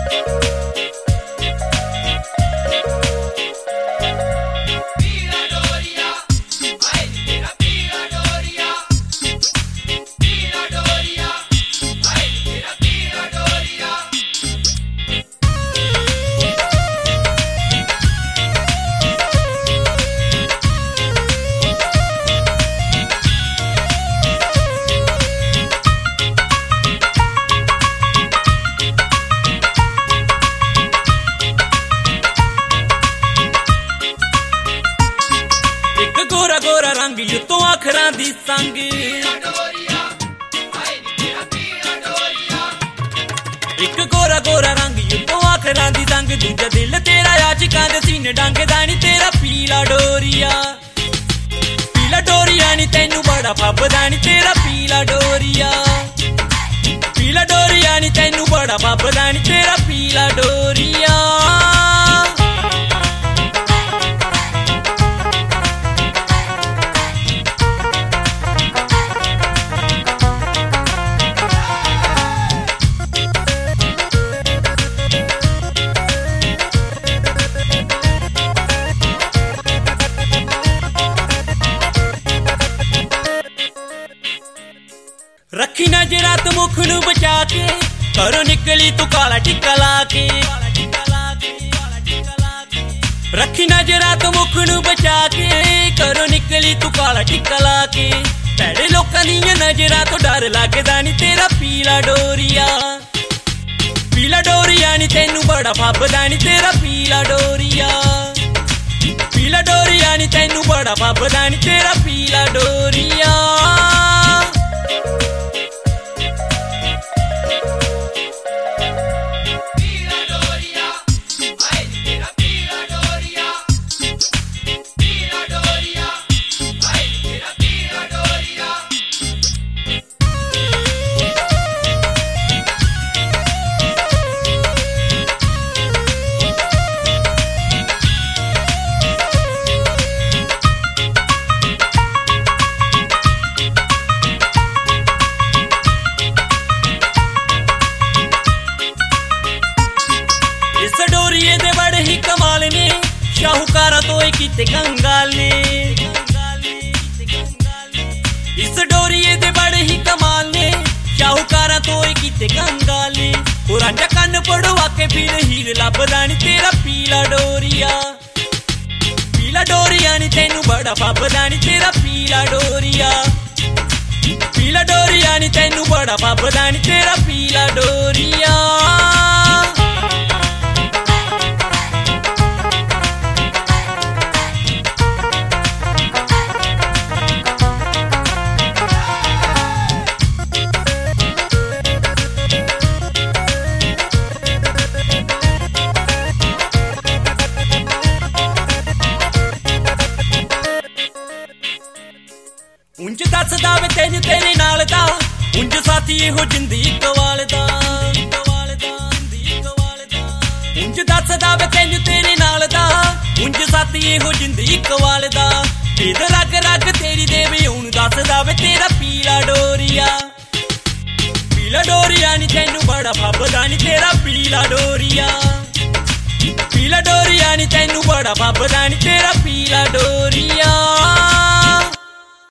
गोरा गोरा रंग युतों अखरां दी संग एक गोरा गोरा रंग युतों अखरां दी संग दूजा दिल तेरा आशिकां दे सीने डंगदा नी तेरा पीला डोरिया नी तैनू बड़ा फबदा नी तेरा पीला डोरिया नी तैनू बड़ा फबदा नी तेरा पीला डोरिया रखी नजरा तू मुख नू बचा के घरों निकली तू काला टिक्का ला के रखी नजरा तू मुख नू बचा के घरों निकली तू काला टिक्का ला के भैड़े लोकां दियां नजरां तो डर लगदा नी तेरा पीला डोरिया नी तैनू बड़ा फबदा नी तेरा पीला डोरिया नी तैनू बड़ा फबदा नी तेरा पीला डोरिया डोरिये दे बड़े ही कमाल ने शाहूकारा तो कीते कंगाल ने इस डोरिये दे बड़े ही कमाल ने शाहूकारा तो कीते कंगाल ने रांझा कन्न पड़वा के फिर हीर लभदा नी तेरा पीला डोरिया नी तैनू बड़ा फबदा नी तेरा पीला डोरिया नी तैनू बड़ा फबदा नी तेरा पीला डोरिया उंज दसदा वे तैनू तेरे नाल दा उंज साथी इहो जिंदी कवाल दा उंज दसदा वे तैनू तेरे नाल दा उंज साथी इहो जिंदी कवाल दा इध रग रग तेरी देवे हुण दसदा वे तेरा पीला डोरिया नी तैनू बड़ा फबदा नी तेरा पीला डोरिया नी तैनू बड़ा फबदा नी तेरा पीला डोरिया